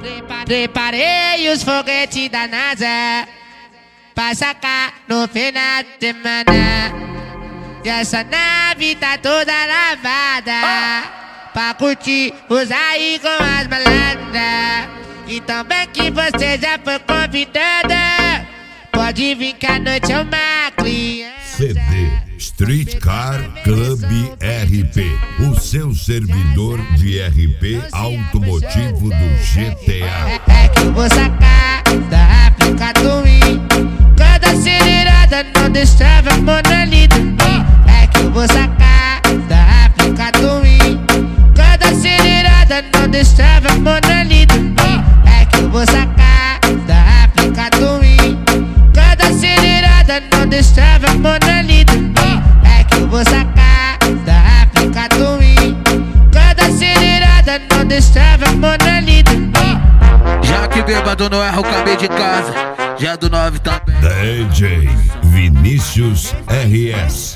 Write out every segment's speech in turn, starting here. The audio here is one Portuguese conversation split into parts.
Preparei os foguetes da NASA pra sacar no final de semana. E essa nave tá toda lavada pra curtir, usar aí com as malandras. Então bem que você já foi convidada, pode vir que a noite é uma criança. CD Streetcar Club RP, o seu servidor de RP automotivo do GTA. É que eu vou sacar da África do Rio, cada acelerada não deixava a Mona Lisa dormir. É que eu vou sacar da África do Rio, cada acelerada não deixava a Mona Lisa dormir. É que eu vou sacar da África do Rio, cada acelerada não deixava a Mona Lisa dormir. É que eu vou sacar da África do Rio, cada acelerada não deixava a Mona Lisa dormir. Já que bêbado não erra o caminho de casa, já do 9 também. DJ Vinícius RS.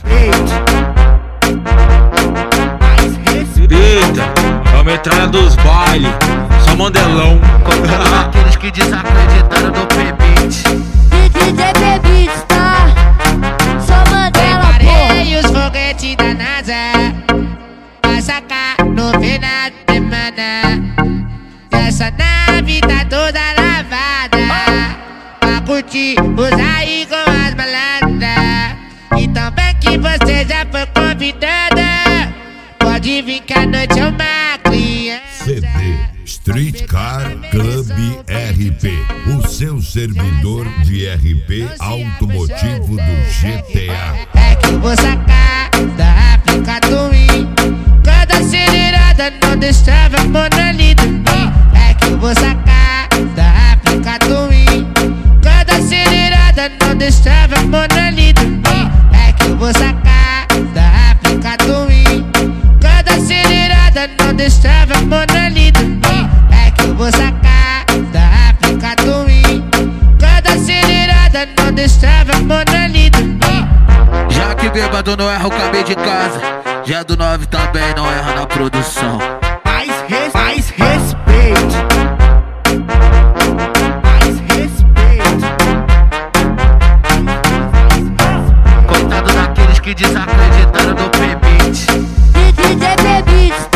Eita, é a metralha dos bailes, só mandelão. Contando aqueles que desacreditaram no P-Beat. DJ P-Beat, tá? Só mandela, Preparei os foguetes da NASA pra sacar no final de semana. E essa nave tá toda lavada pra curtir, usar aí com as malandras. Então bem que você já foi convidada, pode vir que a noite é uma criança. CD Streetcar Club RP, o seu servidor de RP automotivo do GTA. É que eu vou sacar da África do Rio, cada acelerada não deixava a Mona Lisa dormir. É que eu vou sacar da África do Rio, cada acelerada não deixava a Mona Lisa dormir. É que eu vou sacar da África do Rio, cada acelerada não deixava a Mona Lisa dormir. É que eu vou sacar da África do Rio, cada acelerada não deixava a Mona Lisa dormir. Já que bêbado não erra o caminho de casa, já do 9 também não erra na produção. Mais respeito. Mais respeito. Coitado daqueles que desacreditaram no P-Beat. DJ P-Beat,